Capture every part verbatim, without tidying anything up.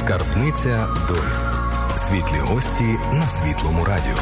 Скарбниця доль. Світлі гості на Світлому радіо.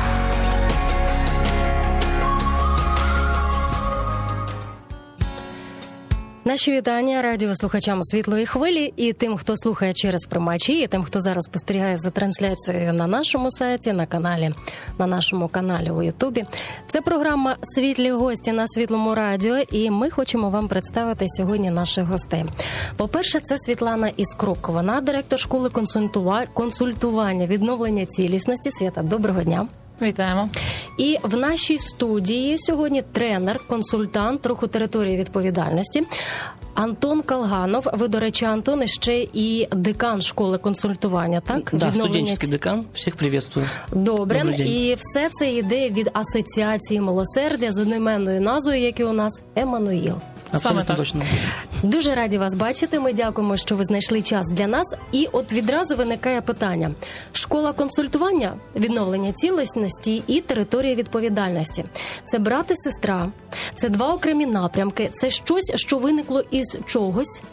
Наші вітання радіослухачам «Світлої хвилі» і тим, хто слухає через приймачі, і тим, хто зараз спостерігає за трансляцією на нашому сайті, на каналі, на нашому каналі у Ютубі. Це програма «Світлі гості» на Світлому радіо, і ми хочемо вам представити сьогодні наших гостей. По-перше, це Світлана Іскрук. Вона директор школи консультування, відновлення цілісності. Свята, доброго дня. Вітаємо. І в нашій студії сьогодні тренер, консультант руху території відповідальності Антон Колганов. Ви, до речі, Антон, ще і декан школи консультування, так? Да, Відновлення... студенческий декан. Всіх привітаю. Добре. І все це йде від Асоціації милосердя з одноіменною назвою, як і у нас, Еммануїл. Саме так. Точно. Дуже раді вас бачити. Ми дякуємо, що ви знайшли час для нас. І от відразу виникає питання. Школа консультування, відновлення цілісності і територія відповідальності. Це брат і сестра, це два окремі напрямки, це щось, що виникло із чогось.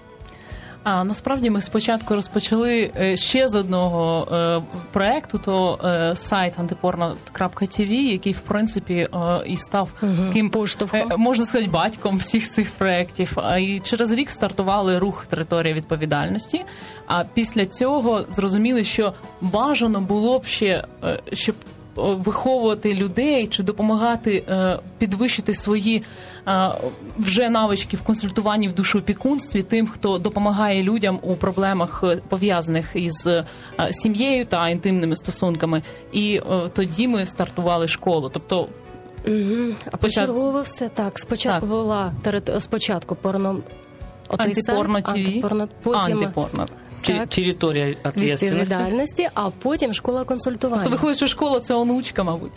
А насправді ми спочатку розпочали ще з одного е, проекту, то е, сайт антипорно крапка ті ві, який в принципі е, і став угу. таким поштовхом, е, можна сказати, батьком всіх цих проєктів. А і через рік стартували рух «Територія відповідальності». А після цього зрозуміли, що бажано було б ще, е, щоб виховувати людей чи допомагати е, підвищити свої е, вже навички в консультуванні в душоопікунстві тим, хто допомагає людям у проблемах, пов'язаних із е, сім'єю та інтимними стосунками. І е, тоді ми стартували школу. Тобто угу. А почергово все так. Спочатку так. була спочатку порно антипорно ті ві, потім антипорно. Так. Територія відповідальності, а потім школа консультування. Тобто виходить, що школа – це онучка, мабуть.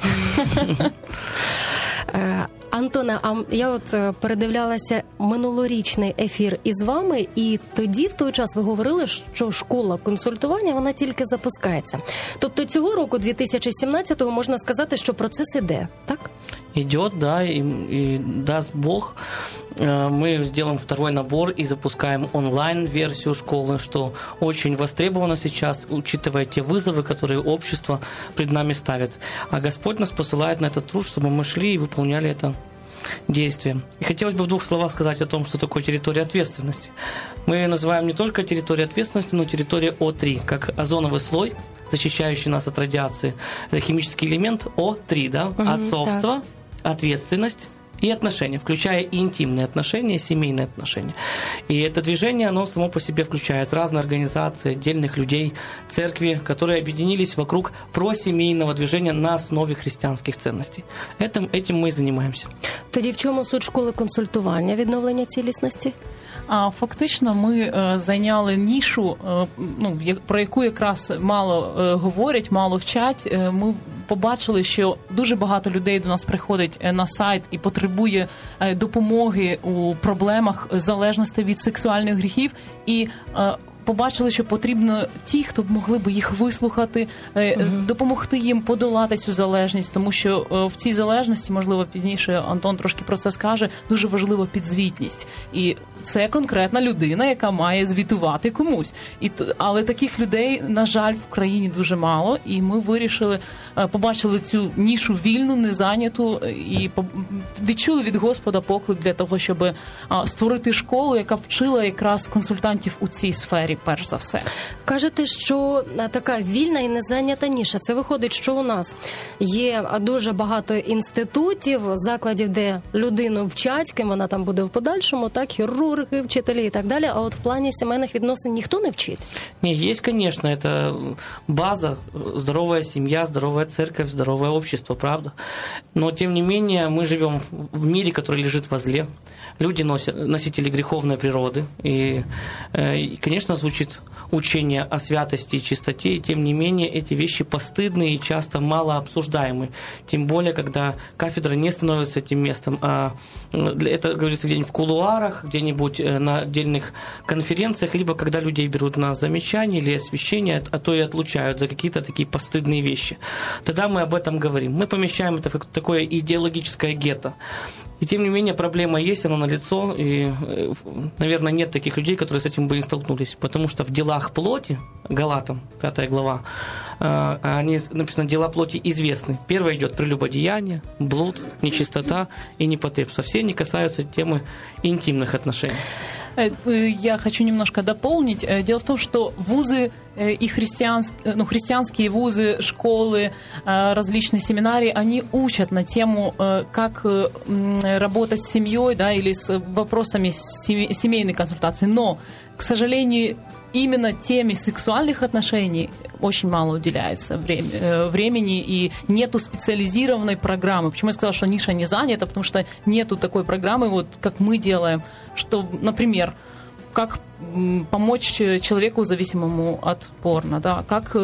Антоне, а я от передивлялася минулорічний ефір із вами, і тоді, в той час, ви говорили, що школа консультування, вона тільки запускається. Тобто цього року, дві тисячі сімнадцятого, можна сказати, що процес іде, так? Идет, да, и, и даст Бог, мы сделаем второй набор и запускаем онлайн-версию школы, что очень востребовано сейчас, учитывая те вызовы, которые общество пред нами ставит. А Господь нас посылает на этот труд, чтобы мы шли и выполняли это действие. И хотелось бы в двух словах сказать о том, что такое территория ответственности. Мы называем не только территорию ответственности, но территорию О три, как озоновый слой, защищающий нас от радиации. Это химический элемент О три, да, угу, отцовство, так. Ответственность и отношения, включая и интимные отношения, семейные отношения. И это движение, оно само по себе включает разные организации, отдельных людей, церкви, которые объединились вокруг просемейного движения на основе христианских ценностей. Этим, этим мы и занимаемся. Тоді в чому суть школи консультування, відновлення цілісності? А фактично ми е, зайняли нішу, е, ну, про яку якраз мало е, говорять, мало вчать. Е, ми побачили, що дуже багато людей до нас приходить на сайт і потребує е, допомоги у проблемах залежності від сексуальних гріхів. І е, побачили, що потрібно ті, хто б могли б їх вислухати, uh-huh. допомогти їм подолати цю залежність, тому що в цій залежності, можливо, пізніше Антон трошки про це скаже, дуже важлива підзвітність. І це конкретна людина, яка має звітувати комусь. І, але таких людей, на жаль, в країні дуже мало, і ми вирішили, побачили цю нішу вільну, незайняту, і відчули від Господа поклик для того, щоб створити школу, яка вчила якраз консультантів у цій сфері, перш за все. Кажете, що така вільна і незайнята ніша. Це виходить, що у нас є дуже багато інститутів, закладів, де людину вчать, ким вона там буде в подальшому, так, хірурги, вчителі і так далі, а от в плані сімейних відносин ніхто не вчить? Не, есть, конечно, это база, здоровая семья, здоровая церковь, здоровое общество, правда? Но, тем не менее, мы живем в мире, который лежит возле. Люди носят, носители греховной природы, и, и, конечно, звучит учение о святости и чистоте, и тем не менее эти вещи постыдные и часто мало обсуждаемы. Тем более, когда кафедра не становится этим местом, а это говорится где-нибудь в кулуарах, где-нибудь на отдельных конференциях, либо когда людей берут на замечания или освящение, а то и отлучают за какие-то такие постыдные вещи. Тогда мы об этом говорим. Мы помещаем это в такое идеологическое гетто. И тем не менее проблема есть, она налицо, и, наверное, нет таких людей, которые с этим бы не столкнулись, потому что в делах плоти Галатам, пятая глава, они написано, дела плоти известны. Первое идет прелюбодеяние, блуд, нечистота и непотребство. Все они касаются темы интимных отношений. Я хочу немножко дополнить. Дело в том, что вузы и христианские, ну, христианские вузы, школы, различные семинарии, они учат на тему, как работать с семьей, да, или с вопросами семейной консультации. Но, к сожалению, именно теме сексуальных отношений очень мало уделяется времени, и нету специализированной программы. Почему я сказала, что ниша не занята? Потому что нету такой программы, вот как мы делаем, что, например, как помочь человеку, зависимому от порно, да, как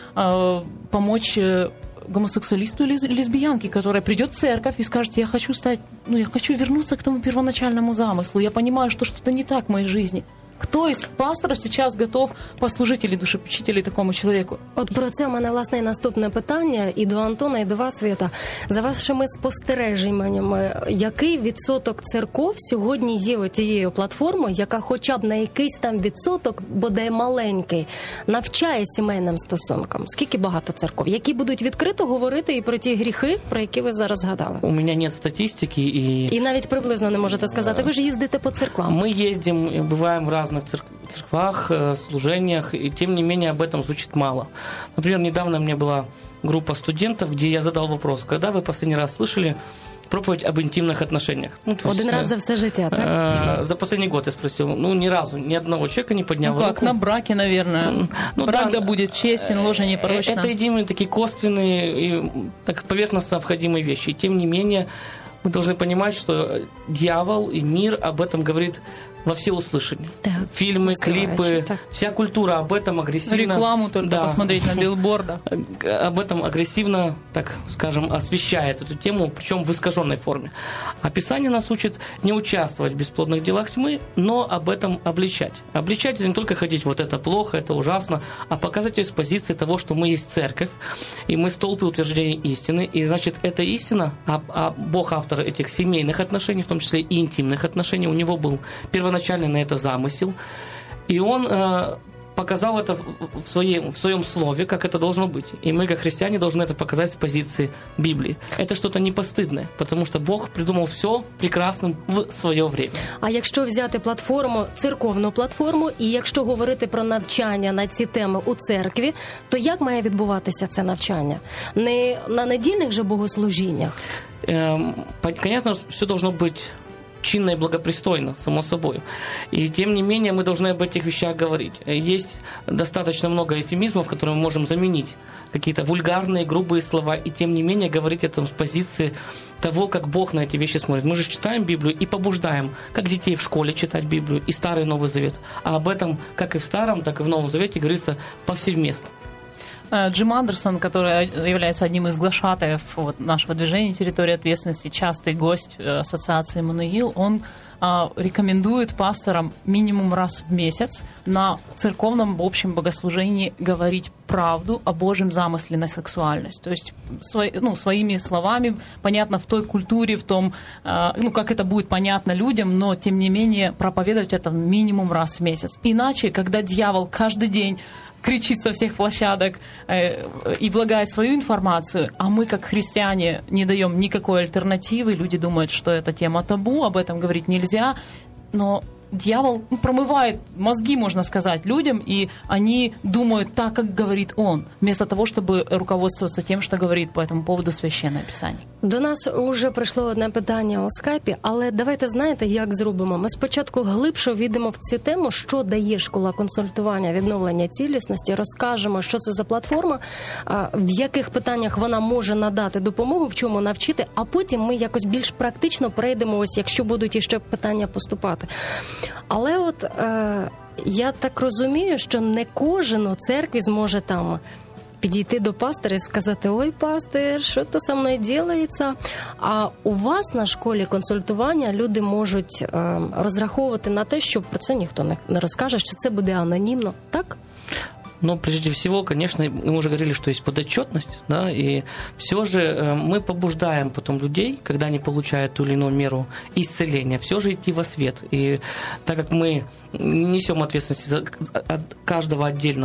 э, помочь гомосексуалисту или лесбиянке, которая придет в церковь и скажет: я хочу стать, ну, я хочу вернуться к тому первоначальному замыслу, я понимаю, что что-то не так в моей жизни. Хто із пасторів зараз готов послужити или душепечителі такому чоловіку? От про це у мене, власне, і наступне питання і до Антона, і до вас, Свята. За вашими спостереженнями, який відсоток церков сьогодні є оцією платформою, яка хоча б на якийсь там відсоток, бодай маленький, навчає сімейним стосункам? Скільки багато церков, які будуть відкрито говорити і про ті гріхи, про які ви зараз згадали? У мене немає статистики. І... і навіть приблизно не можете сказати. Ви ж їздите по церквам. Ми їздимо, буваємо в разных церквах, служениях, и тем не менее об этом звучит мало. Например, недавно у меня была группа студентов, где я задал вопрос: когда вы последний раз слышали проповедь об интимных отношениях? Ну, Один есть, раз за все життя, так? Э, за последний год я спросил. Ну, ни разу, ни одного человека не поднял ну, руку. как, на браке, наверное. Ну, Брак да, да будет честен, ложа непорочна. Это единые такие косвенные и так поверхностно обходимые вещи. И тем не менее, мы должны понимать, что дьявол и мир об этом говорит во всеуслышание. Да, фильмы, клипы, так. Вся культура об этом агрессивно... Рекламу только да, посмотреть на билбордах. Об этом агрессивно, так скажем, освещает эту тему, причем в искаженной форме. А Писание нас учит не участвовать в бесплодных делах тьмы, но об этом обличать. Обличать — это не только ходить вот это плохо, это ужасно, а показать ее с позиции того, что мы есть церковь, и мы столпы утверждения истины, и значит, эта истина, а, а Бог автор этих семейных отношений, в том числе и интимных отношений, у него был первоначальный на это замысел, и он э, показал это в, своей, в своем слове, как это должно быть. И мы, как христиане, должны это показать с позиции Библии. Это что-то непостыдное, потому что Бог придумал все прекрасным в своє время. А якщо взяти платформу, церковну платформу, і якщо говорити про навчання на ці теми у церкві, то як має відбуватися це навчання? Не на недільних же богослужіннях? Э, конечно, все должно быть чинно и благопристойно, само собой. И тем не менее мы должны об этих вещах говорить. Есть достаточно много эвфемизмов, которые мы можем заменить какие-то вульгарные, грубые слова, и тем не менее говорить это с позиции того, как Бог на эти вещи смотрит. Мы же читаем Библию и побуждаем, как детей в школе читать Библию, и Старый и Новый Завет. А об этом, как и в Старом, так и в Новом Завете, говорится повсеместно. Джим Андерсон, который является одним из глашатаев вот, нашего движения «Территория ответственности», частый гость ассоциации «Эммануил», он а, рекомендует пасторам минимум раз в месяц на церковном общем богослужении говорить правду о Божьем замысле на сексуальность. То есть свой, ну, своими словами, понятно, в той культуре, в том, а, ну, как это будет понятно людям, но, тем не менее, проповедовать это минимум раз в месяц. Иначе, когда дьявол каждый день кричит со всех площадок э, и влагает свою информацию, а мы, как христиане, не даем никакой альтернативы. Люди думают, что это тема табу, об этом говорить нельзя. Но дьявол промывает мозги, можно сказать, людям, и они думают так, как говорит он, вместо того, чтобы руководствоваться тем, что говорит по этому поводу Священное Писание. До нас уже прийшло одне питання у скайпі, але давайте, знаєте, як зробимо? Ми спочатку глибше війдемо в цю тему, що дає школа консультування відновлення цілісності, розкажемо, що це за платформа, в яких питаннях вона може надати допомогу, в чому навчити, а потім ми якось більш практично перейдемо, ось якщо будуть іще питання поступати. Але от е, я так розумію, що не кожен у церкві зможе там підійти до пастора і сказати: ой, пастир, що то со мною ділається? А у вас на школі консультування люди можуть е, розраховувати на те, що про це ніхто не, не розкаже, що це буде анонімно, так? Но прежде всего, конечно, мы уже говорили, что есть подотчетность, да, и все же мы побуждаем потом людей, когда они получают ту или иную меру исцеления, все же идти во свет. И так как мы несем ответственность за каждого отдельного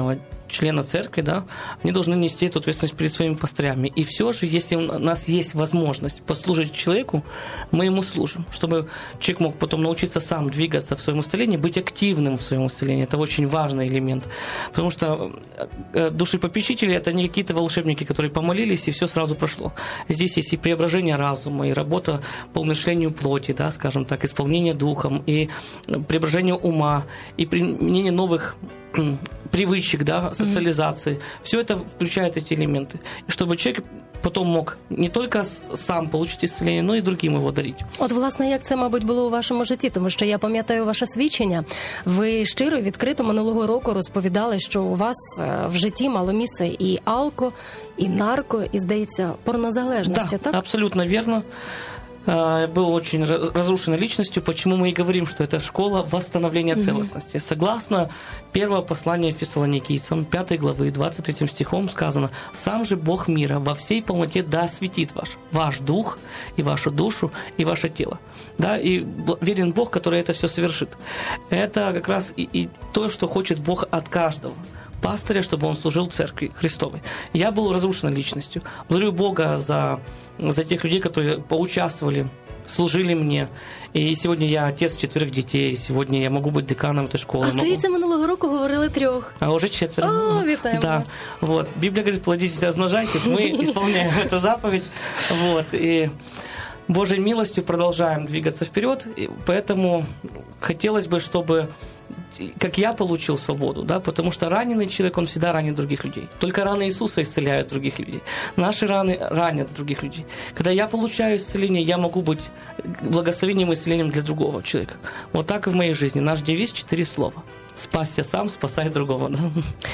члена церкви, да, они должны нести эту ответственность перед своими пастырями. И все же, если у нас есть возможность послужить человеку, мы ему служим, чтобы человек мог потом научиться сам двигаться в своем исцелении, быть активным в своем исцелении. Это очень важный элемент. Потому что душепопечители – это не какие-то волшебники, которые помолились, и все сразу прошло. Здесь есть и преображение разума, и работа по умерщвлению плоти, да, скажем так, исполнение духом, и преображение ума, и применение новых привычек, да, социализации. Mm-hmm. Все это включает эти элементы. И чтобы человек потом мог не тільки сам отримати ісцелення, але й другим його дарити. От, власне, як це, мабуть, було у вашому житті? Тому що я пам'ятаю ваше свідчення. Ви щиро, відкрито минулого року розповідали, що у вас в житті мало місце і алко, і нарко, і, здається, порнозалежності, да, так? Абсолютно верно. Был очень разрушенной личностью, почему мы и говорим, что это школа восстановления mm-hmm. целостности. Согласно первого послания Фессалоникийцам, пятой главы, двадцать третьим стихом сказано: «Сам же Бог мира во всей полноте да осветит ваш, ваш дух и вашу душу и ваше тело». Да, и верен Бог, который это все совершит. Это как раз и, и то, что хочет Бог от каждого пастыря, чтобы он служил церкви Христовой. Я был разрушенной личностью. Благодарю Бога за, за тех людей, которые поучаствовали, служили мне. И сегодня я отец четверых детей, сегодня я могу быть деканом этой школы. А здається, минулого року говорили трьох. А уже четверо. О, вітаємо да. вас. Вот. Библия говорит: плодитесь и размножайтесь. Мы исполняем эту заповедь. Вот. И Божьей милостью продолжаем двигаться вперед. И поэтому хотелось бы, чтобы как я получил свободу, да, потому что раненый человек, он всегда ранит других людей. Только раны Иисуса исцеляют других людей. Наши раны ранят других людей. Когда я получаю исцеление, я могу быть благословением и исцелением для другого человека. Вот так и в моей жизни. Наш девиз — четыре слова. Спасся сам, спасай другого. Да?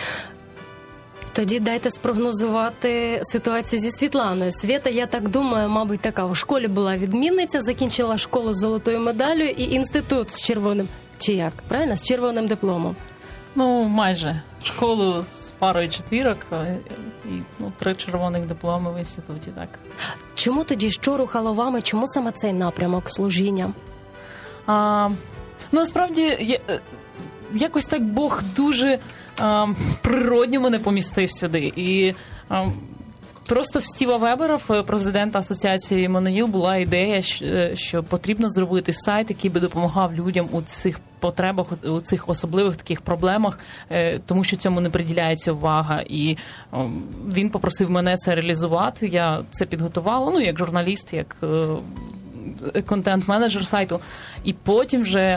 Тоді дайте спрогнозувати ситуацію зі Світланою. Свята, я так думаю, мабуть, така. У школі була відмінниця, закінчила школу з золотою медаллю і інститут з червоним, чи як, правильно? З червоним дипломом. Ну, майже. Школу з парою четвірок і ну, три червоних дипломи в інституті, так. Чому тоді, що рухало вами, чому саме цей напрямок служіння? А, ну, насправді, якось так Бог дуже а, природньо мене помістив сюди. І а, просто в Стіва Вебера, президента Асоціації Іммануїл, була ідея, що потрібно зробити сайт, який би допомагав людям у цих потребах, у цих особливих таких проблемах, тому що цьому не приділяється увага. І він попросив мене це реалізувати. Я це підготувала, ну, як журналіст, як контент-менеджер сайту. І потім вже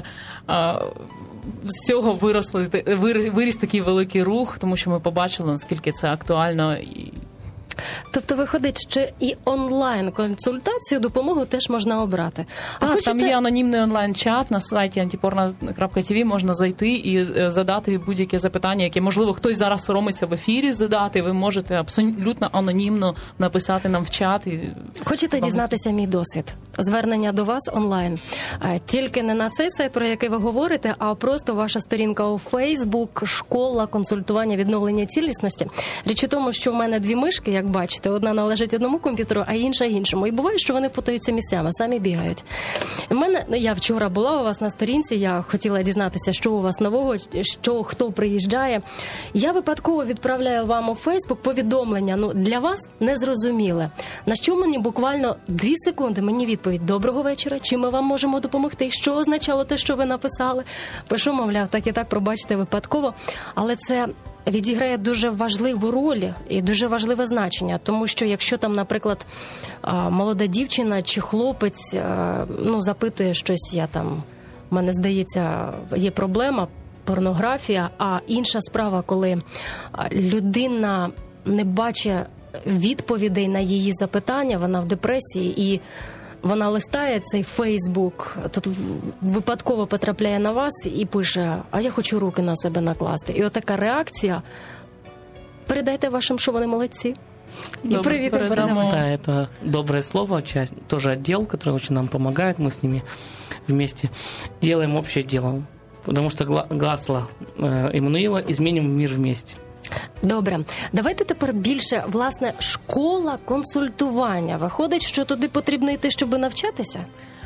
з цього виросли, виріс такий великий рух, тому що ми побачили, наскільки це актуально. І тобто, виходить, що і онлайн-консультацію, допомогу теж можна обрати. А, хочете... Там є анонімний онлайн-чат на сайті антипорно крапка ті ві, можна зайти і задати будь-яке запитання, яке, можливо, хтось зараз соромиться в ефірі задати, ви можете абсолютно анонімно написати нам в чат. І... Хочете вам... дізнатися мій досвід? Звернення до вас онлайн. Тільки не на цей сайт, про який ви говорите, а просто ваша сторінка у Фейсбук, школа консультування відновлення цілісності. Річ у тому, що в мене дві мишки, як бачите, одна належить одному комп'ютеру, а інша іншому. І буває, що вони путаються місцями, самі бігають. В мене, ну, я вчора була у вас на сторінці, я хотіла дізнатися, що у вас нового, що, хто приїжджає. Я випадково відправляю вам у Фейсбук повідомлення, ну, для вас незрозуміле. На що мені буквально дві секунди мені відповідь: доброго вечора, чим ми вам можемо допомогти, що означало те, що ви написали. Пишу, мовляв, так і так, пробачте, випадково. Але це відіграє дуже важливу роль і дуже важливе значення, тому що якщо там, наприклад, молода дівчина чи хлопець, ну, запитує щось, я там, в мене, здається, є проблема, порнографія, а інша справа, коли людина не бачить відповідей на її запитання, вона в депресії, і вона листає цей Фейсбук, тут випадково потрапляє на вас і пише: а я хочу руки на себе накласти. І отака реакція. Передайте вашим, що вони молодці. И привет, передамо. Да, это доброе слово, часть, тоже отдел, который очень нам помогает, мы с ними вместе делаем общее дело. Потому что гасло Іммануїла «Изменим мир вместе». Добре. Давайте тепер більше, власне, школа консультування. Виходить, що туди потрібно йти, щоб навчатися?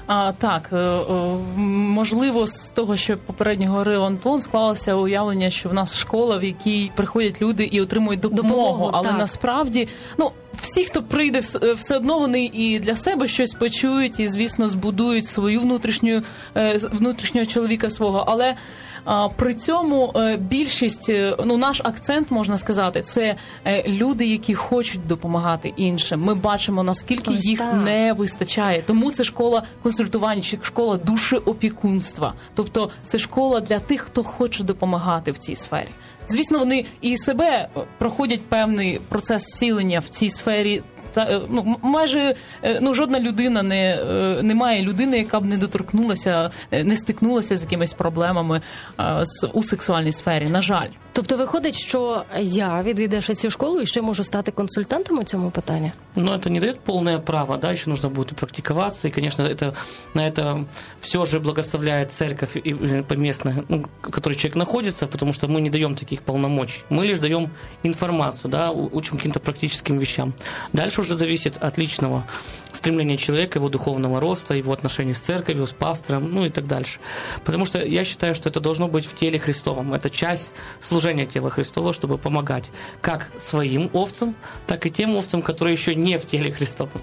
А, так, можливо, з того, що попередньо говорив Антон, склалося уявлення, що в нас школа, в якій приходять люди і отримують допомогу, допомогу але так. Насправді, ну, всі, хто прийде, все одно вони і для себе щось почують, і, звісно, збудують свою внутрішню, внутрішнього чоловіка свого, але а, при цьому більшість, ну, наш акцент, можна сказати, це люди, які хочуть допомагати іншим. Ми бачимо, наскільки Ось їх так. не вистачає. Тому це школа консультування, чи школа душеопікунства. Тобто це школа для тих, хто хоче допомагати в цій сфері. Звісно, вони і себе проходять певний процес зцілення в цій сфері. Та, ну, майже ну, жодна людина не, немає людини, яка б не доторкнулася, не стикнулася з якимись проблемами а, з, у сексуальній сфері, на жаль. Тобто виходить, що я, відвідавши цю школу, і ще можу стати консультантом у цьому питанні? Но это не дает полное право, да, еще нужно будет практиковаться, и, конечно, это, на это все же благословляет церковь и поместная, ну, в которой человек находится, потому что мы не даем таких полномочий, мы лишь даем информацию, да, учим каким-то практическим вещам. Дальше уже зависит от личного стремления человека, его духовного роста, его отношений с церковью, с пастором, ну и так дальше. Потому что я считаю, что это должно быть в теле Христовом, это часть служения тела Христова, чтобы помогать как своим овцам, так и тем овцам, которые еще не в теле Христовом.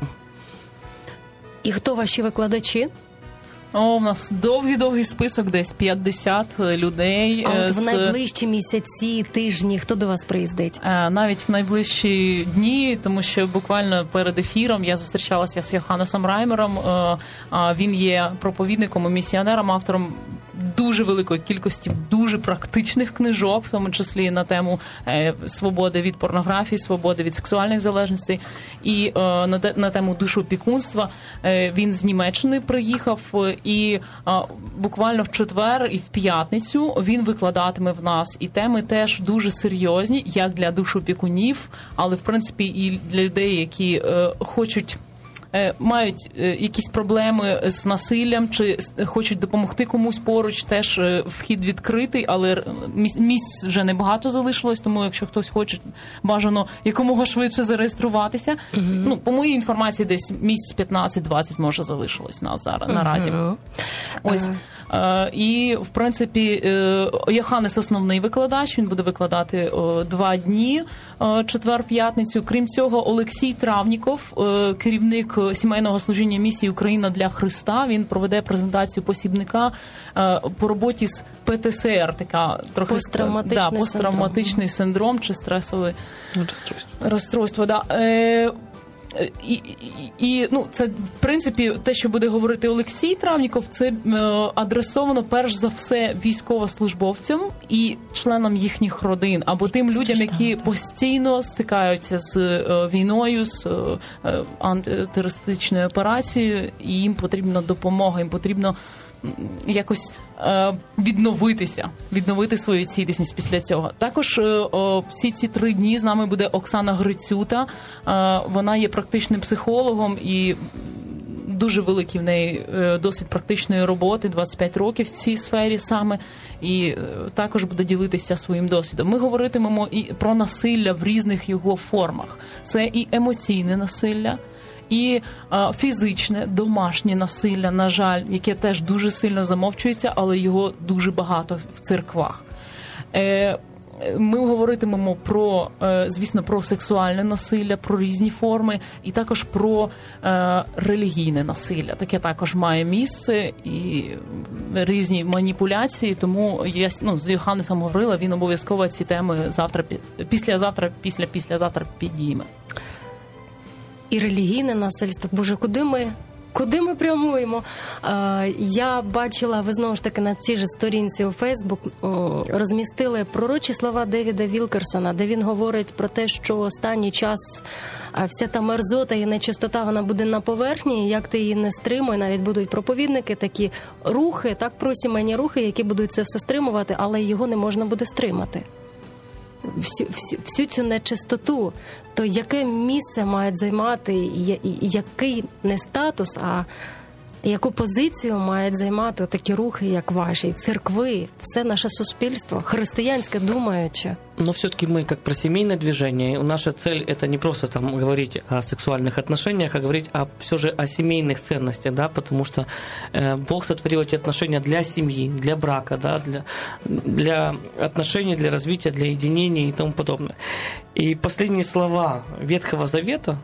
І хто ваші викладачі? О, у нас довгий-довгий список, десь п'ятдесят людей. А от з... в найближчі місяці, тижні, хто до вас приїздить? Навіть в найближчі дні, тому що буквально перед ефіром я зустрічалася з Йоханнесом Раймером. Він є проповідником і місіонером, автором дуже великої кількості дуже практичних книжок, в тому числі на тему е, свободи від порнографії, свободи від сексуальних залежностей і е, на, те, на тему душоопікунства. Е, він з Німеччини приїхав і е, буквально в четвер і в п'ятницю він викладатиме в нас. І теми теж дуже серйозні, як для душоопікунів, але в принципі і для людей, які е, хочуть мають якісь проблеми з насиллям чи хочуть допомогти комусь поруч, теж вхід відкритий, але місць вже небагато залишилось, тому якщо хтось хоче, бажано якомога швидше зареєструватися. Mm-hmm. Ну, по моїй інформації, десь місць п'ятнадцять-двадцять може залишилось нас зараз, mm-hmm. наразі. Ось. Uh-huh. І, в принципі, Йоханнес основний викладач, він буде викладати два дні, четвер-п'ятницю. Крім цього, Олексій Травніков, керівник сімейного служіння місії «Україна для Христа», він проведе презентацію посібника по роботі з пе те ес ер, така трохи посттравматичний, да, посттравматичний синдром. синдром чи стресове розстройство. розстройство да. Е, І, і, і ну, це, в принципі, те, що буде говорити Олексій Травніков, це е, адресовано перш за все військовослужбовцям і членам їхніх родин, або тим людям, які постійно стикаються з е, війною, з е, антитерористичною операцією, і їм потрібна допомога, їм потрібно якось е, відновитися, відновити свою цілісність після цього. Також е, о, всі ці три дні з нами буде Оксана Грицюта. Е, вона є практичним психологом і дуже великий в неї е, досвід практичної роботи, двадцять п'ять років в цій сфері саме, і е, також буде ділитися своїм досвідом. Ми говоритимемо і про насилля в різних його формах. Це і емоційне насилля, і а, фізичне, домашнє насилля, на жаль, яке теж дуже сильно замовчується, але його дуже багато в церквах. Е, ми говоритимемо про, е, звісно, про сексуальне насилля, про різні форми, і також про е, релігійне насилля. Таке також має місце, і різні маніпуляції, тому я ну, з Йоханнесом говорила, він обов'язково ці теми завтра, післязавтра, після-післязавтра підійме. І релігійне насильство. Боже, куди ми, куди ми прямуємо? Е, я бачила, ви знову ж таки на цій же сторінці у Фейсбук розмістили пророчі слова Девіда Вілкерсона, де він говорить про те, що останній час вся та мерзота і нечистота, вона буде на поверхні, як ти її не стримуй, навіть будуть проповідники, такі рухи, так, просімейні рухи, які будуть це все стримувати, але його не можна буде стримати. Всю, всю, всю цю нечистоту, то яке місце мають займати, і, і, який не статус, а яку позицію мають займати такі рухи, як ваші, церкви, все наше суспільство, християнське думаюче? Но все-таки мы как про семейное движение, наша цель это не просто там говорить о сексуальных отношениях, а говорить о, все же о семейных ценностях, да, потому что э, Бог сотворил эти отношения для семьи, для брака, да, для, для отношений, для развития, для единения и тому подобное. И последние слова Ветхого Завета,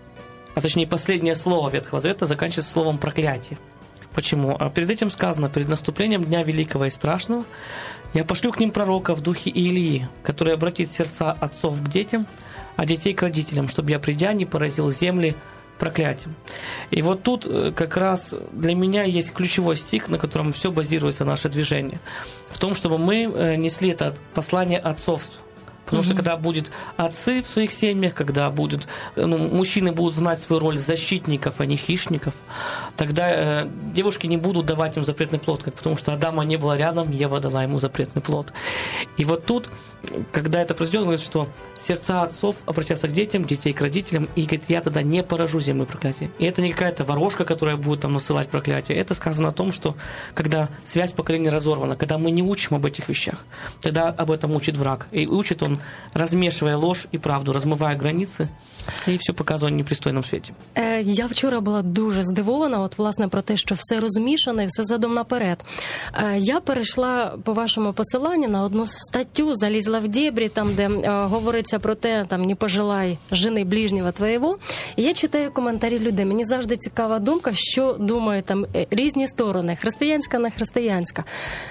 а точнее последнее слово Ветхого Завета заканчивается словом проклятие. Почему? А перед этим сказано: перед наступлением дня великого и страшного я пошлю к ним пророка в духе Илии, который обратит сердца отцов к детям, а детей к родителям, чтобы я, придя, не поразил земли проклятием. И вот тут как раз для меня есть ключевой стих, на котором все базируется наше движение. В том, чтобы мы несли это послание отцовству. Потому mm-hmm. что когда будут отцы в своих семьях, когда будут, ну, мужчины будут знать свою роль защитников, а не хищников, тогда э, девушки не будут давать им запретный плод, как, потому что Адама не было рядом, Ева дала ему запретный плод. И вот тут, когда это произойдет, он говорит, что сердца отцов обратятся к детям, детей к родителям, и говорит: я тогда не поражу землю проклятия. И это не какая-то ворожка, которая будет там насылать проклятие. Это сказано о том, что когда связь поколения разорвана, когда мы не учим об этих вещах, тогда об этом учит враг. И учит он, розмішує ложь і правду, розмиває границі і все показує в непристойному світі. Е, я вчора була дуже здивована, от власне про те, що все розмішане, все задом наперед. Е, я перейшла по вашому посиланню на одну статтю, залізла в дебрі, там, де е, говориться про те, там, не пожелай жени ближнього твоєго. І я читаю коментарі людей. Мені завжди цікава думка, що думають там різні сторони, християнська, не християнська.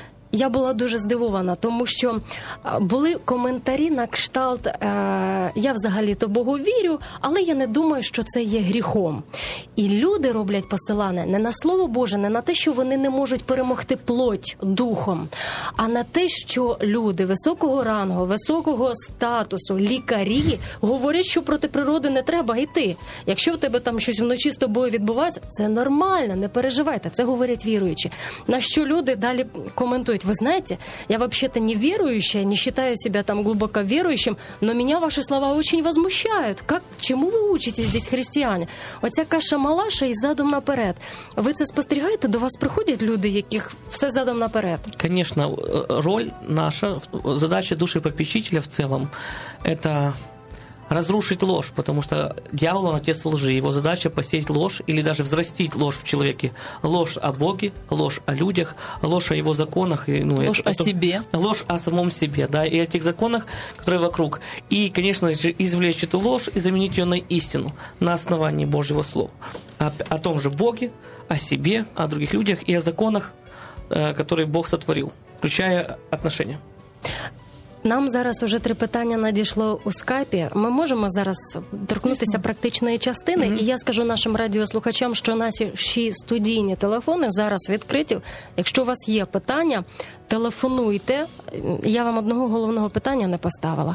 Я була дуже здивована, тому що були коментарі на кшталт е, «я взагалі-то Богу вірю, але я не думаю, що це є гріхом». І люди роблять посилання не на Слово Боже, не на те, що вони не можуть перемогти плоть духом, а на те, що люди високого рангу, високого статусу, лікарі говорять, що проти природи не треба йти. Якщо в тебе там щось вночі з тобою відбувається, це нормально, не переживайте, це говорять віруючі. На що люди далі коментують: вы знаете, я вообще-то не верующая, не считаю себя там глубоко верующим, но меня ваши слова очень возмущают. Как, чему ви учите здесь, християни? Оця каша-малаша і задом наперед. Ви це спостерігаєте? До вас приходять люди, яких все задом наперед? Конечно, роль наша, задача душепопечителя в целом, это разрушить ложь, потому что дьявол, он отец лжи. Его задача посеять ложь или даже взрастить ложь в человеке. Ложь о Боге, ложь о людях, ложь о его законах. И, ну, ложь это, о себе. Ложь о самом себе, да, и о тех законах, которые вокруг. И, конечно же, извлечь эту ложь и заменить ее на истину, на основании Божьего Слова. О, о том же Боге, о себе, о других людях и о законах, которые Бог сотворил, включая отношения. Нам зараз уже три питання надійшло у скайпі. Ми можемо зараз торкнутися Звісно. практичної частини. Mm-hmm. І я скажу нашим радіослухачам, що наші студійні телефони зараз відкриті. Якщо у вас є питання, телефонуйте. Я вам одного головного питання не поставила.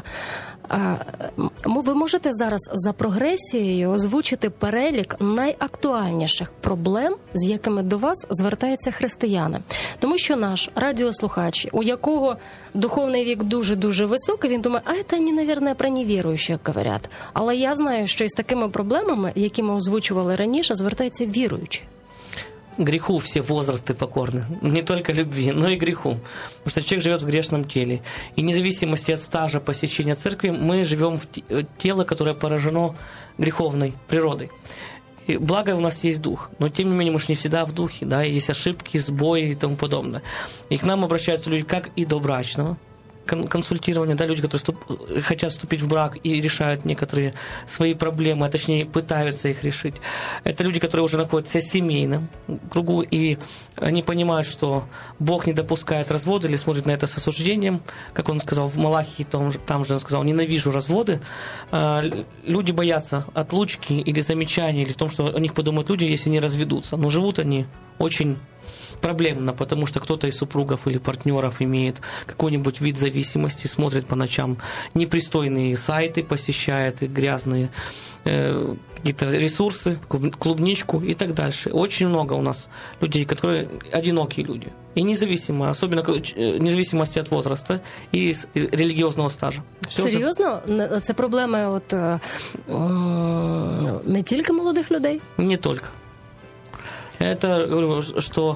Ви можете зараз за прогресією озвучити перелік найактуальніших проблем, з якими до вас звертаються християни. Тому що наш радіослухач, у якого духовний вік дуже-дуже високий, він думає, а це, мабуть, про невіруючих говорять. Але я знаю, що із такими проблемами, які ми озвучували раніше, звертаються віруючі. Греху все возрасты покорны. Не только любви, но и греху. Потому что человек живет в грешном теле. И вне зависимости от стажа посещения церкви, мы живем в тело, которое поражено греховной природой. И благо у нас есть дух, но тем не менее мы же не всегда в духе, да, есть ошибки, сбои и тому подобное. И к нам обращаются люди как и до брачного консультирования, да, люди, которые ступ, хотят вступить в брак и решают некоторые свои проблемы, а точнее пытаются их решить. Это люди, которые уже находятся в семейном кругу, и они понимают, что Бог не допускает развода или смотрит на это с осуждением, как он сказал в Малахии, там, там же он сказал, ненавижу разводы. Люди боятся отлучки или замечаний, или в том, что о них подумают люди, если не разведутся. Но живут они очень проблемно, потому что кто-то из супругов или партнеров имеет какой-нибудь вид зависимости, смотрит по ночам непристойные сайты, посещает грязные э, какие-то ресурсы, клубничку и так дальше. Очень много у нас людей, которые одинокие люди. И независимо, особенно независимости от возраста и религиозного стажа. Все Серйозно? Же... Це проблеми от, не тільки молодих людей? Не только. Это, говорю, что,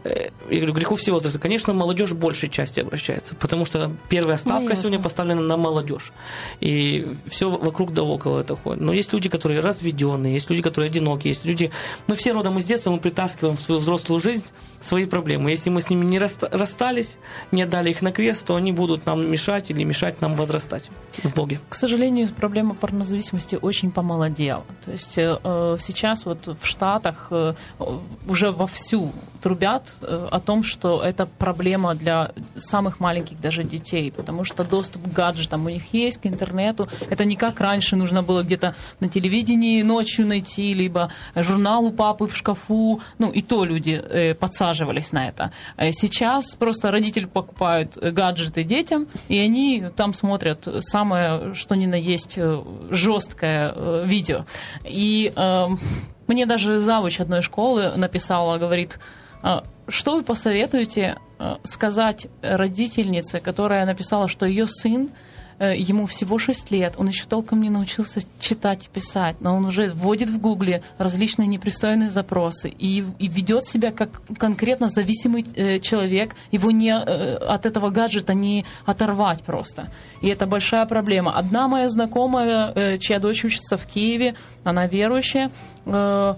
я говорю, греху всего возраста. Конечно, молодежь большей части обращается, потому что первая ставка ну, сегодня поставлена на молодежь. И все вокруг да около это ходит. Но есть люди, которые разведенные, есть люди, которые одинокие, есть люди... Мы все родом из детства, мы притаскиваем в свою взрослую жизнь свои проблемы. Если мы с ними не расстались, не отдали их на крест, то они будут нам мешать или мешать нам возрастать в Боге. К сожалению, проблема порнозависимости очень помолодела. То есть э, сейчас вот в Штатах э, уже вовсю трубят э, о том, что это проблема для самых маленьких даже детей, потому что доступ к гаджетам у них есть, к интернету. Это не как раньше нужно было где-то на телевидении ночью найти, либо журнал у папы в шкафу. Ну, и то люди э, подсаживались на это. Сейчас просто родители покупают гаджеты детям, и они там смотрят самое, что ни на есть, жесткое э, видео. И э, мне даже завуч одной школы написала, говорит, э, что вы посоветуете э, сказать родительнице, которая написала, что ее сын, э, ему всего шесть лет, он еще толком не научился читать и писать, но он уже вводит в Гугле различные непристойные запросы и, и ведет себя как конкретно зависимый э, человек, его не, э, от этого гаджета не оторвать просто. И это большая проблема. Одна моя знакомая, э, чья дочь учится в Киеве, она верующая, э,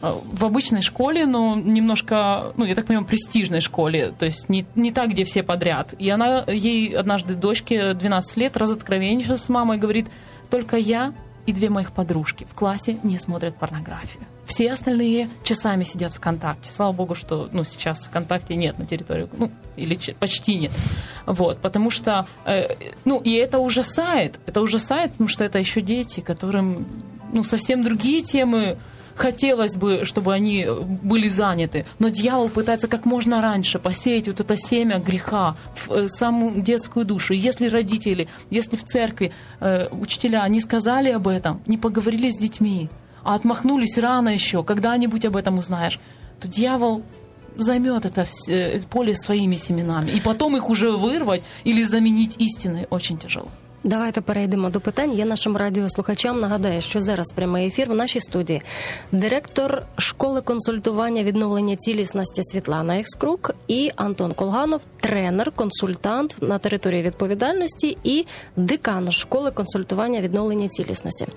в обычной школе, но немножко, ну, я так понимаю, престижной школе, то есть не, не так, где все подряд. И она, ей однажды дочке двенадцать лет разоткровенничалась с мамой и говорит, только я и две моих подружки в классе не смотрят порнографию. Все остальные часами сидят в ВКонтакте. Слава богу, что ну, сейчас ВКонтакте нет на территории, ну, или ч- почти нет. Вот, потому что, э, ну, и это ужасает, это ужасает, потому что это еще дети, которым, ну, совсем другие темы хотелось бы, чтобы они были заняты, но дьявол пытается как можно раньше посеять вот это семя греха в саму детскую душу. И если родители, если в церкви э, учителя не сказали об этом, не поговорили с детьми, а отмахнулись рано еще, когда-нибудь об этом узнаешь, то дьявол займет это поле своими семенами. І потім їх уже вирвати или заменить істиною очень тяжело. Давайте перейдемо до питань. Я нашим радіослухачам нагадаю, що зараз прямий ефір в нашій студії. Директор школи консультування відновлення цілісності Світлана Єскрук і Антон Колганов, тренер, консультант на території відповідальності і декан школи консультування відновлення цілісності.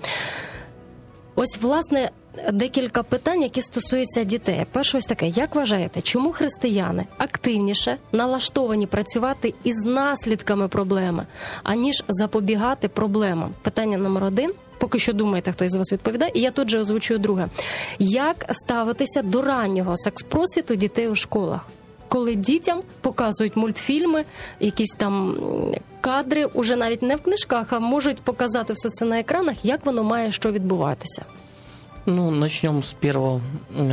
Ось, власне, декілька питань, які стосуються дітей. Перше ось таке. Як вважаєте, чому християни активніше налаштовані працювати із наслідками проблеми, аніж запобігати проблемам? Питання номер один. Поки що думаєте, хто із вас відповідає. І я тут же озвучую друге. Як ставитися до раннього секс-просвіту дітей у школах? Коли дітям показують мультфільми, якісь там кадри, уже навіть не в книжках, а можуть показати все це на екранах, як воно має що відбуватися? Ну, начнем с первого.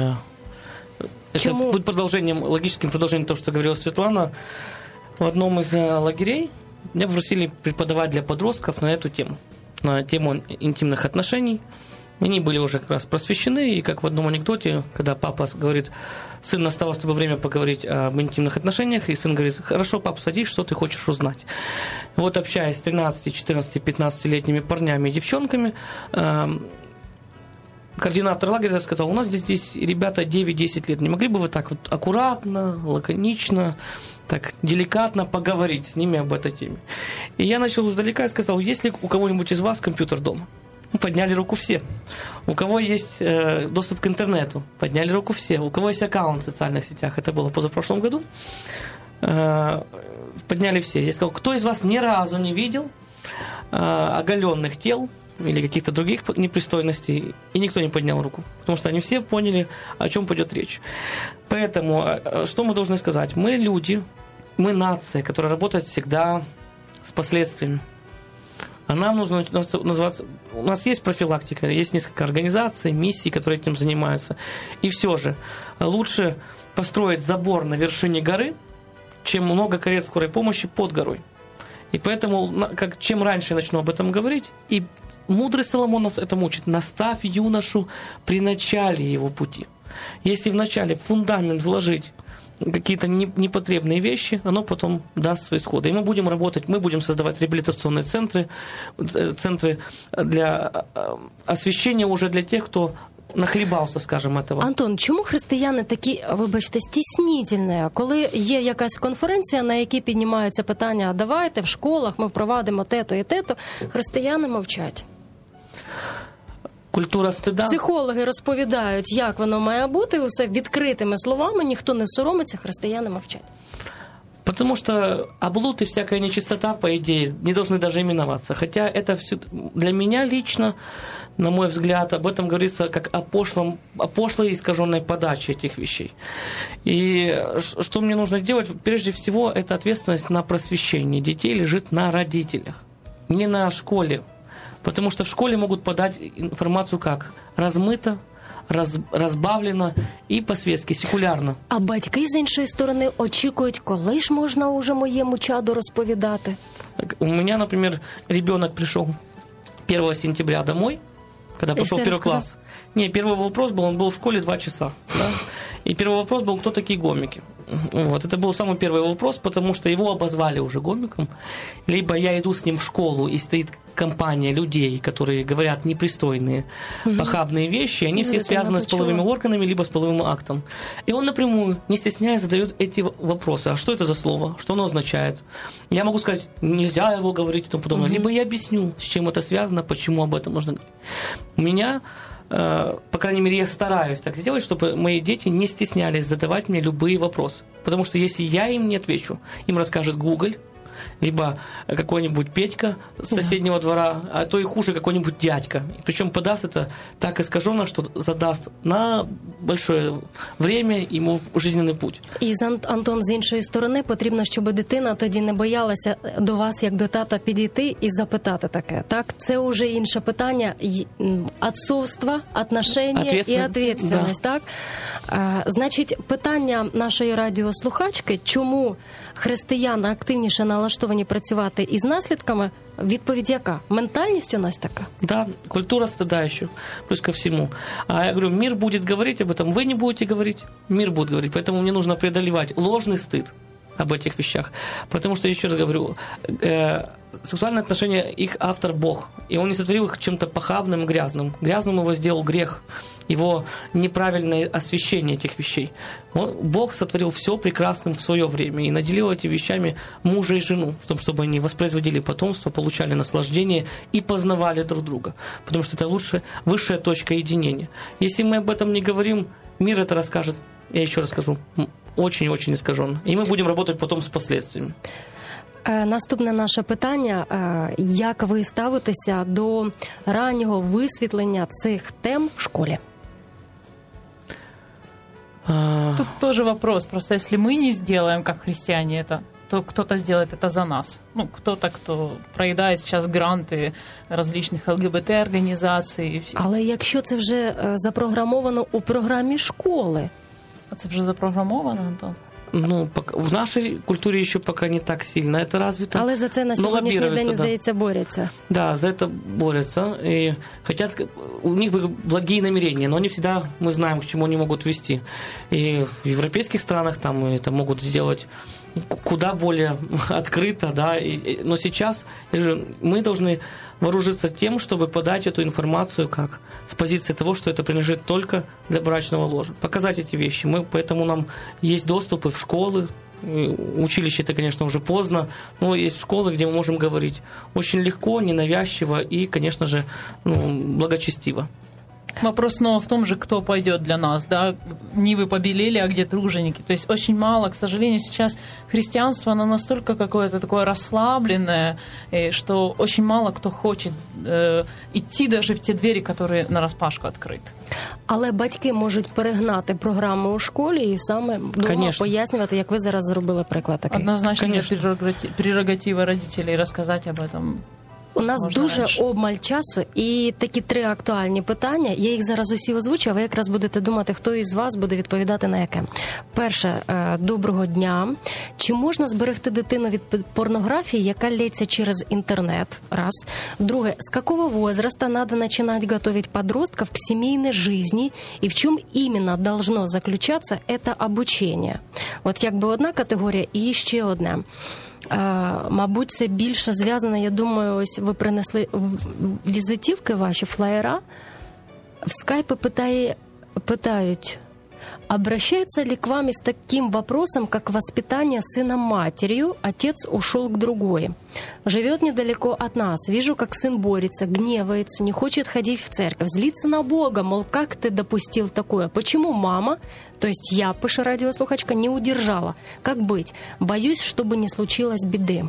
Это Чему? будет продолжением, логическим продолжением того, что говорила Светлана. В одном из лагерей меня попросили преподавать для подростков на эту тему, на тему интимных отношений. Они были уже как раз просвещены, и как в одном анекдоте, когда папа говорит, сын, настало с тобой время поговорить об интимных отношениях, и сын говорит, хорошо, пап, садись, что ты хочешь узнать. Вот общаясь с тринадцати, четырнадцати, пятнадцатилетними парнями и девчонками, координатор лагеря сказал, у нас здесь, здесь ребята девять-десять лет, не могли бы вы так вот аккуратно, лаконично, так деликатно поговорить с ними об этой теме? И я начал издалека и сказал, есть ли у кого-нибудь из вас компьютер дома? Ну, подняли руку все. У кого есть э, доступ к интернету? Подняли руку все. У кого есть аккаунт в социальных сетях? Это было в позапрошлом году. Э, подняли все. Я сказал, кто из вас ни разу не видел э, оголенных тел или каких-то других непристойностей? И никто не поднял руку. Потому что они все поняли, о чем пойдет речь. Поэтому, что мы должны сказать? Мы люди, мы нация, которая работает всегда с последствиями. А нам нужно называться... У нас есть профилактика, есть несколько организаций, миссий, которые этим занимаются. И все же лучше построить забор на вершине горы, чем много карет скорой помощи под горой. И поэтому, как, чем раньше я начну об этом говорить, и мудрый Соломон нас этому учит, наставь юношу при начале его пути. Если вначале в фундамент вложить какие-то непотребные вещи, оно потом даст свои исходы. И мы будем работать, мы будем создавать реабилитационные центры, центры для освещения уже для тех, кто нахлібався, скажімо, этого. Антон, чому християни такі, вибачте, стіснітельні? Коли є якась конференція, на якій піднімаються питання, давайте в школах ми впровадимо те-то і те-то, християни мовчать. Культура стида. Психологи розповідають, як воно має бути, усе відкритими словами, ніхто не соромиться, християни мовчать. Потому что облуд и всякая нечистота, по идее, не должны даже именоваться. Хотя это все для меня лично, на мой взгляд, об этом говорится как о, пошлом, о пошлой искаженной подаче этих вещей. И что мне нужно делать? Прежде всего, это ответственность на просвещение детей лежит на родителях, не на школе. Потому что в школе могут подать информацию как? Размыто, роз, розбавлено і по-світськи, секулярно. А батьки, з іншої сторони, очікують, коли ж можна уже моєму чаду розповідати? У меня, например, ребенок пришел первого сентября домой, когда пошел в первый класс. Не, первый вопрос был, он был в школе два часа. Да? И первый вопрос был, кто такие гомики. Вот, это был самый первый вопрос, потому что его обозвали уже гомиком. Либо я иду с ним в школу, и стоит компания людей, которые говорят непристойные, mm-hmm. похабные вещи, и они все связаны с половыми органами, либо с половым актом. И он напрямую, не стесняясь, задает эти вопросы. А что это за слово? Что оно означает? Я могу сказать, нельзя его говорить и тому подобное. Mm-hmm. Либо я объясню, с чем это связано, почему об этом можно говорить. У меня... По крайней мере, я стараюсь так сделать, чтобы мои дети не стеснялись задавать мне любые вопросы. Потому что если я им не отвечу, им расскажет Google, либо какой-нибудь Петька с соседнего да. двора, а то и хуже какой-нибудь дядька. Причем подаст это так искаженно, что задаст на большое время ему жизненний путь. І, Антон, з іншої сторони, потрібно, щоб дитина тоді не боялася до вас, як до тата, підійти і запитати таке. Так? Це вже інше питання отцовства, отношення і відповідальність. Да. Так? А, значить, питання нашої радіослухачки, чому християни активніше налаштовані працювати із наслідками, відповідь яка? Ментальність у нас така? Да, культура стыда еще, плюс ко всему. А я говорю, мир будет говорить об этом, вы не будете говорить, мир будет говорить. Поэтому мне нужно преодолевать ложный стыд об этих вещах. Потому что, еще раз говорю, э, сексуальные отношения, их автор Бог. И он не сотворил их чем-то похабным и грязным. Грязным его сделал грех, его неправильное освящение этих вещей. Он, Бог сотворил все прекрасным в свое время и наделил этими вещами мужа и жену, чтобы они воспроизводили потомство, получали наслаждение и познавали друг друга. Потому что это лучшая, высшая точка единения. Если мы об этом не говорим, мир это расскажет, я еще раз скажу, очень-очень искаженно. И мы будем работать потом с последствиями. Наступне наше питання. Як ви ставитеся до раннього висвітлення цих тем в школі? Тут тоже вопрос. Просто если мы не сделаем, как христиане, это, то кто-то сделает это за нас. Ну, кто-то, кто проїдає сейчас гранти различних ЛГБТ-організацій. Але якщо це вже запрограмовано у програмі школи? А це вже запрограмовано, Антон? Ну, в нашей культуре еще пока не так сильно это развито. Але за це на сьогоднішній день, здається, борються. Да, за это борются. И хотят, у них благие намерения, но они всегда, мы знаем, к чему они могут вести. И в европейских странах там это могут сделать куда более открыто, да. И, но сейчас мы должны вооружиться тем, чтобы подать эту информацию как с позиции того, что это принадлежит только для брачного ложа. Показать эти вещи. Мы, поэтому нам есть доступы в школы. Училище это, конечно, уже поздно, но есть школы, где мы можем говорить очень легко, ненавязчиво и, конечно же, ну, благочестиво. Вопрос снова в том же, кто пойдет для нас, да, нивы побелели, а где труженики. То есть очень мало, к сожалению, сейчас христианство, оно настолько какое-то такое расслабленное, что очень мало кто хочет э, идти даже в те двери, которые нараспашку открыты. Але батьки можуть перегнати програму у школі і саме вдома пояснювати, як ви зараз зробили приклад такий. Однозначно, это прерогатива родителей рассказать об этом. У нас можна дуже раніше. Обмаль часу і такі три актуальні питання. Я їх зараз усі озвучу, а ви якраз будете думати, хто із вас буде відповідати на яке. Перше, доброго дня. Чи можна зберегти дитину від порнографії, яка лється через интернет? Раз. Друге, с какого возраста надо начинать готовить подростков к семейной жизни и в чем именно должно заключаться это обучение? От якби одна категорія і ще одна. А, мабуть, це більше зв'язано, я думаю, ось ви принесли візитівки ваші, флаєра. В скайпе питає, питають, обращается ли к вам с таким вопросом, как воспитание сына матерью? Отец ушел к другой. Живет недалеко от нас. Вижу, как сын борется, гневается, не хочет ходить в церковь. Злится на Бога, мол, как ты допустил такое? Почему мама, то есть я, пише радиослухачка, не удержала? Как быть? Боюсь, чтобы не случилось беды.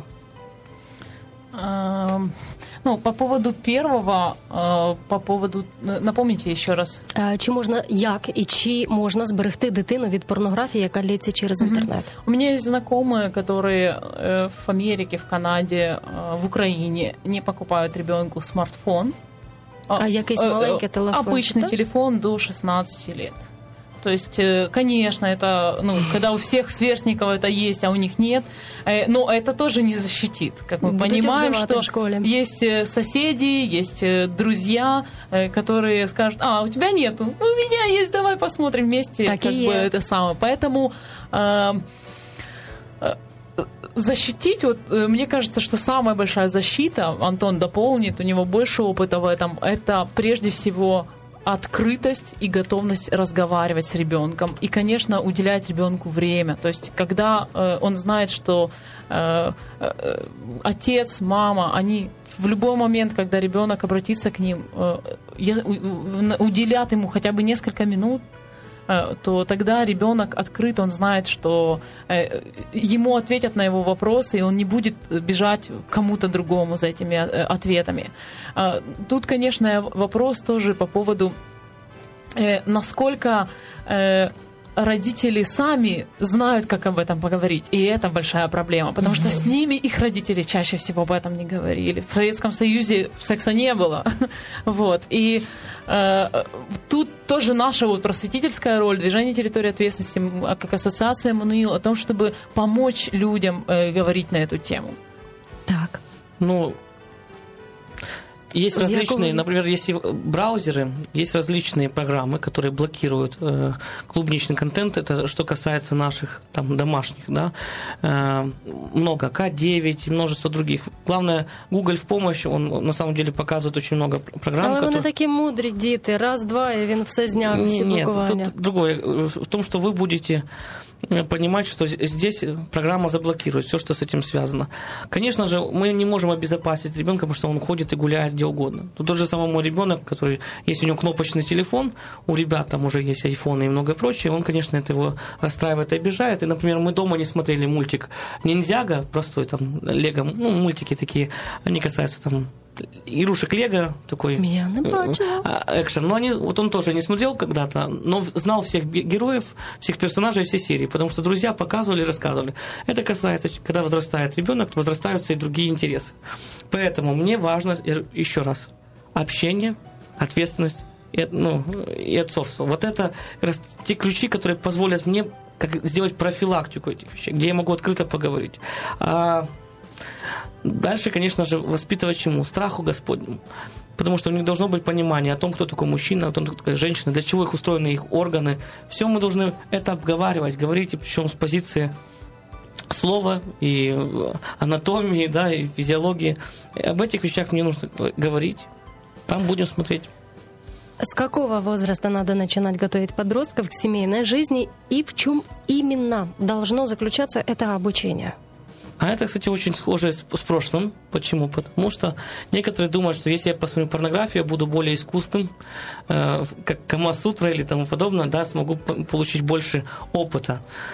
Ну, по поводу первого, по поводу, напомните ще раз. Чи можна, як і чи можна зберегти дитину від порнографії, яка лється через інтернет? Mm-hmm. У меня есть знакомые, которые в Америке, в Канаде, в Украине не покупают ребенку смартфон. А якийсь маленький телефон? Обычный телефон до шестнадцати лет. То есть, конечно, это, ну, когда у всех сверстников это есть, а у них нет, но это тоже не защитит. Как мы Будут понимаем, что школе. Есть соседи, есть друзья, которые скажут, а, у тебя нету, у меня есть, давай посмотрим вместе. Так как и бы есть. Это самое. Поэтому э, э, защитить, вот, мне кажется, что самая большая защита, Антон дополнит, у него больше опыта в этом, это прежде всего открытость и готовность разговаривать с ребенком. И, конечно, уделять ребенку время. То есть, когда э, он знает, что э, э, отец, мама, они в любой момент, когда ребенок обратится к ним, э, уделят ему хотя бы несколько минут, э, то тогда ребенок открыт, он знает, что э, ему ответят на его вопросы, и он не будет бежать к кому-то другому за этими э, ответами. Э, тут, конечно, вопрос тоже по поводу, э, насколько э, родители сами знают, как об этом поговорить. И это большая проблема, потому что с ними их родители чаще всего об этом не говорили. В Советском Союзе секса не было. Вот. И э, тут тоже наша вот просветительская роль, движение территории ответственности, как ассоциация Эммануил, о том, чтобы помочь людям э, говорить на эту тему. Так. Ну, есть различные, например, есть браузеры, есть различные программы, которые блокируют э, клубничный контент. Это что касается наших там домашних, да, э, много К девять и множество других. Главное, Google в помощь, он на самом деле показывает очень много программ. Але которые... вони такі мудрі діти, раз-два, і він все зняв, всі Нет, блокування. тут другое. В том, что вы будете понимать, что здесь программа заблокирует все, что с этим связано. Конечно же, мы не можем обезопасить ребенка, потому что он ходит и гуляет где угодно. Тут тот же самый мой ребенок, который, если у него кнопочный телефон, у ребят там уже есть айфоны и многое прочее, он, конечно, это его расстраивает и обижает. И, например, мы дома не смотрели мультик «Ниндзяго», простой там, Лего, ну, мультики такие, они касаются там игрушек Лего, такой Я не бачила. экшен. Но они, вот он тоже не смотрел когда-то, но знал всех героев, всех персонажей, все серии, потому что друзья показывали и рассказывали. Это касается, когда возрастает ребенок, возрастаются и другие интересы. Поэтому мне важно, еще раз, общение, ответственность и, ну, и отцовство. Вот это как раз те ключи, которые позволят мне как сделать профилактику этих вещей, где я могу открыто поговорить. А дальше, конечно же, воспитывать чему? Страху Господнему. Потому что у них должно быть понимание о том, кто такой мужчина, о том, кто такая женщина, для чего их устроены их органы. Все мы должны это обговаривать, говорить, причем с позиции слова и анатомии, да, и физиологии. И об этих вещах мне нужно говорить. Там будем смотреть. С какого возраста надо начинать готовить подростков к семейной жизни и в чем именно должно заключаться это обучение? А это, кстати, очень схоже с, с прошлым. Почему? Потому что некоторые думают, что если я посмотрю порнографию, я буду более искусным, э, как Камасутра или тому подобное, да, смогу по- получить больше опыта.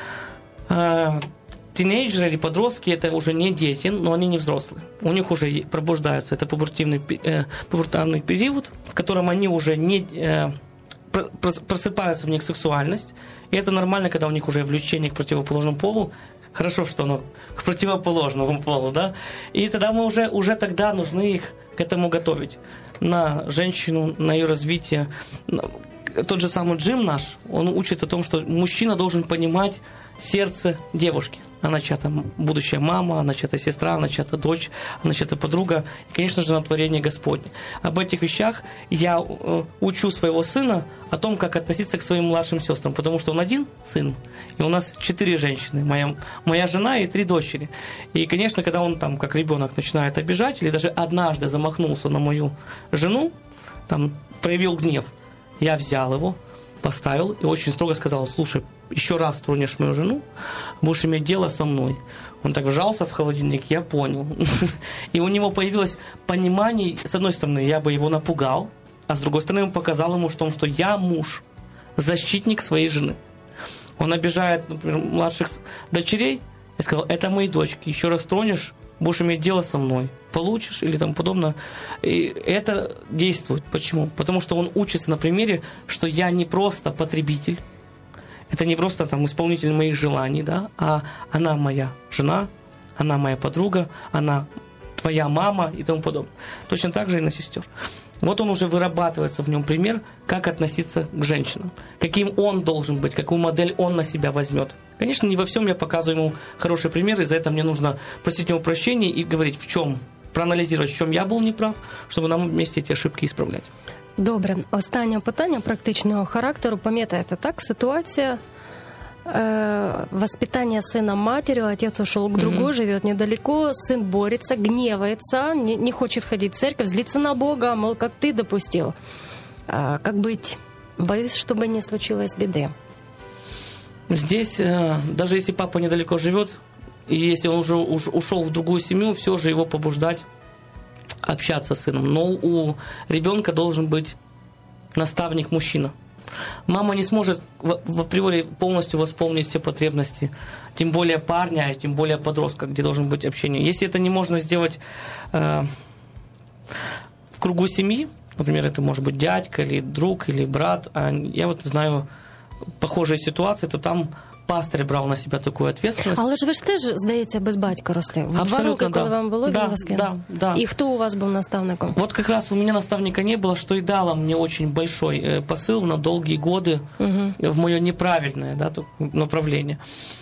Э, тинейджеры или подростки – это уже не дети, но они не взрослые. У них уже пробуждается, это пубертивный, э, пубертивный период, в котором они уже не... Э, просыпается в них сексуальность. И это нормально, когда у них уже влечение к противоположному полу. Хорошо, что оно к противоположному полу, да? И тогда мы уже, уже тогда нужны их к этому готовить. На женщину, на ее развитие. Тот же самый Джим наш, он учит о том, что мужчина должен понимать сердце девушки. Она чья-то будущая мама, она чья-то сестра, она чья-то дочь, она чья-то подруга. И, конечно же, на творение Господне. Об этих вещах я учу своего сына о том, как относиться к своим младшим сестрам. Потому что он один сын, и у нас четыре женщины. Моя, моя жена и три дочери. И, конечно, когда он там, как ребенок, начинает обижать, или даже однажды замахнулся на мою жену, там, проявил гнев, Я взял его, поставил и очень строго сказал: слушай, еще раз тронешь мою жену, будешь иметь дело со мной. Он так вжался в холодильник, я понял. И у него появилось понимание, с одной стороны, я бы его напугал, а с другой стороны, он показал ему в том, что я муж, защитник своей жены. Он обижает, например, младших дочерей. Я сказал: это мои дочки, еще раз тронешь, будешь иметь дело со мной, получишь или тому подобное. И это действует. Почему? Потому что он учится на примере, что я не просто потребитель, это не просто там исполнитель моих желаний, да, а она моя жена, она моя подруга, она твоя мама и тому подобное. Точно так же и на сестер. Вот он уже вырабатывается в нем пример, как относиться к женщинам, каким он должен быть, какую модель он на себя возьмет. Конечно, не во всем я показываю ему хороший пример, и за это мне нужно просить у него прощения и говорить, в чем, проаналізувати, в чому я був неправ, щоб нам вместе ці ошибки ісправляти. Добре. Останнє питання практичного характеру. Пам'ятаєте, так? Ситуація э, воспитания сына матерью. Отец ушел к другой, mm-hmm. живет недалеко. Сын борется, гневается, не, не хочет ходить в церковь, злится на Бога, мол, как ты допустил. А, как быть? Боюсь, чтобы не случилось беды. Здесь, даже если папа недалеко живет, и если он уже ушел в другую семью, все же его побуждать общаться с сыном. Но у ребенка должен быть наставник-мужчина. Мама не сможет в, в априори полностью восполнить все потребности, тем более парня, тем более подростка, где должен быть общение. Если это не можно сделать э, в кругу семьи, например, это может быть дядька или друг, или брат, а я вот знаю похожие ситуации, то там пастор брав на себе таку відповідальність. Але ж ви ж теж, здається, без батька росли. В Абсолютно, два роки, да. коли вам було, да, він вас кинув. Да, да. И кто у вас был наставником? Вот как раз у меня наставника не было, что и дало мне очень большой посыл на долгие годы угу. в мое неправильное, да, направление.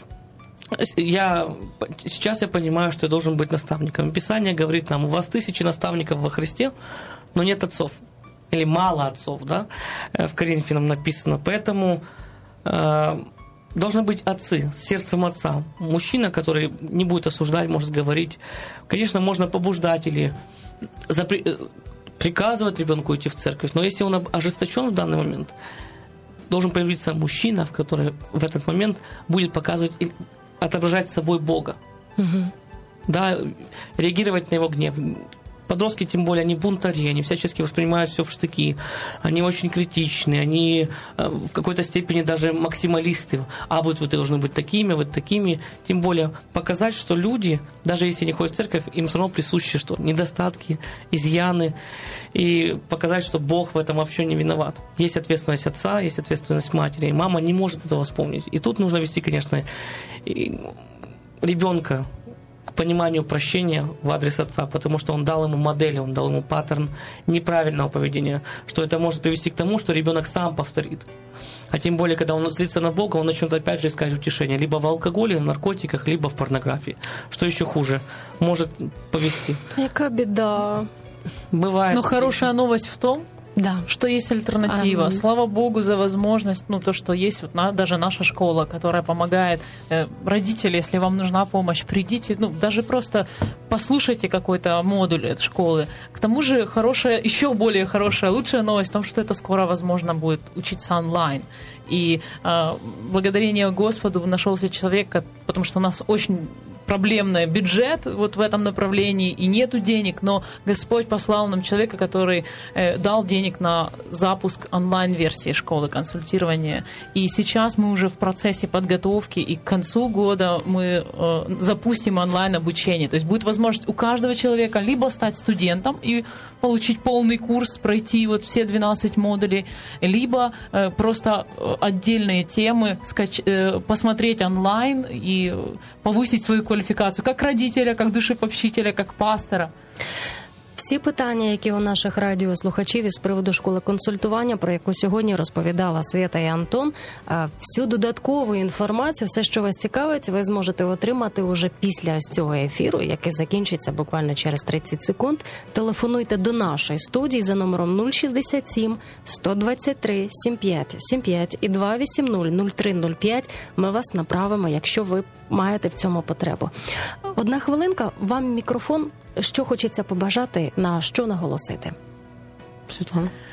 Я, сейчас я понимаю, что я должен быть наставником. Писание говорит нам: у вас тысячи наставников во Христе, но нет отцов. Или мало отцов, да, в Коринфянам написано. Поэтому э, должны быть отцы, с сердцем отца. Мужчина, который не будет осуждать, может говорить. Конечно, можно побуждать или запри... приказывать ребенку идти в церковь, но если он ожесточен в данный момент, должен появиться мужчина, в который в этот момент будет показывать и отображать собой Бога. Угу. Да, реагировать на его гнев. Подростки, тем более, они бунтари, они всячески воспринимают все в штыки, они очень критичны, они в какой-то степени даже максималисты. А вот вы должны быть такими, вот такими. Тем более показать, что люди, даже если не ходят в церковь, им все равно присущи что? Недостатки, изъяны. И показать, что Бог в этом вообще не виноват. Есть ответственность отца, есть ответственность матери. И мама не может этого вспомнить. И тут нужно вести, конечно, ребенка к пониманию прощения в адрес отца, потому что он дал ему модель, он дал ему паттерн неправильного поведения, что это может привести к тому, что ребенок сам повторит. А тем более, когда он злится на Бога, он начнет опять же искать утешение либо в алкоголе, наркотиках, либо в порнографии. Что еще хуже, может повести. Яка беда. Бывает. Но хорошая новость в том, да, что есть альтернатива. А, Слава Богу за возможность, ну, то, что есть вот на, даже наша школа, которая помогает. Э, родители, если вам нужна помощь, придите, ну, даже просто послушайте какой-то модуль этой школы. К тому же хорошая, еще более хорошая, лучшая новость в том, что это скоро возможно будет учиться онлайн. И э, благодарение Господу нашелся человек, потому что у нас очень проблемный бюджет вот в этом направлении, и нету денег, но Господь послал нам человека, который э, дал денег на запуск онлайн-версии школы консультирования. И сейчас мы уже в процессе подготовки, и к концу года мы э, запустим онлайн-обучение. То есть будет возможность у каждого человека либо стать студентом и получить полный курс, пройти вот все двенадцать модулей, либо э, просто отдельные темы скач- э, посмотреть онлайн и повысить свою квалификацию как родителя, как душепопщителя, как пастора. Всі питання, які у наших радіослухачів із приводу школи консультування, про яку сьогодні розповідала Свята і Антон, всю додаткову інформацію, все, що вас цікавить, ви зможете отримати уже після цього ефіру, який закінчиться буквально через тридцять секунд. Телефонуйте до нашої студії за номером нуль шістдесят сім сто двадцять три сімдесят п'ять сімдесят п'ять і два вісімдесят нуль три нуль п'ять. Ми вас направимо, якщо ви маєте в цьому потребу. Одна хвилинка, вам мікрофон. Що хочеться побажати, на що наголосити? Світлана?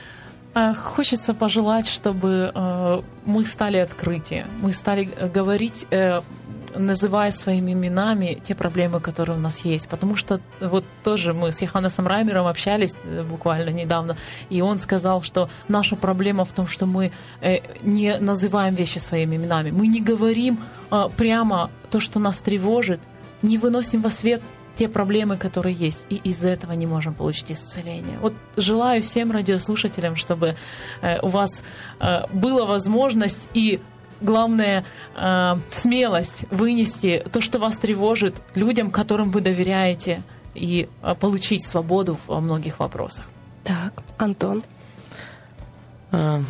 Хочется пожелать, чтобы мы стали открытие, мы стали говорить, называя своими именами те проблемы, которые у нас есть. Потому что вот тоже мы с Йоханнесом Раймером общались буквально недавно, и он сказал, что наша проблема в том, что мы не называем вещи своими именами. Мы не говорим прямо то, что нас тревожит, не выносим во свет те проблемы, которые есть, и из-за этого не можем получить исцеление. Вот желаю всем радиослушателям, чтобы э, у вас э, была возможность и, главное, э, смелость вынести то, что вас тревожит, людям, которым вы доверяете, и э, получить свободу во многих вопросах. Так, Антон. А,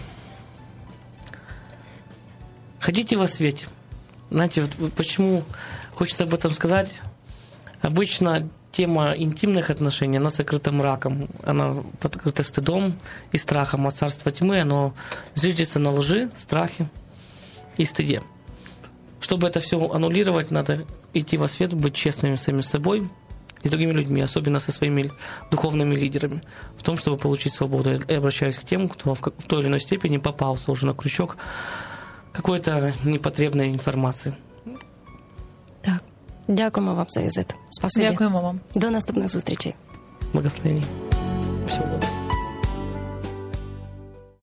ходите во свете. Знаете, вот почему хочется об этом сказать? Обычно тема интимных отношений, она сокрыта мраком, она покрыта стыдом и страхом, а царство тьмы, оно зиждется на лжи, страхе и стыде. Чтобы это все аннулировать, надо идти во свет, быть честными самим собой и с другими людьми, особенно со своими духовными лидерами, в том, чтобы получить свободу. Я обращаюсь к тем, кто в той или иной степени попался уже на крючок какой-то непотребной информации. Так. Дякуємо вам за візит. Спасибі. Дякуємо вам. До наступних зустрічей. Благословений. Всего доброго.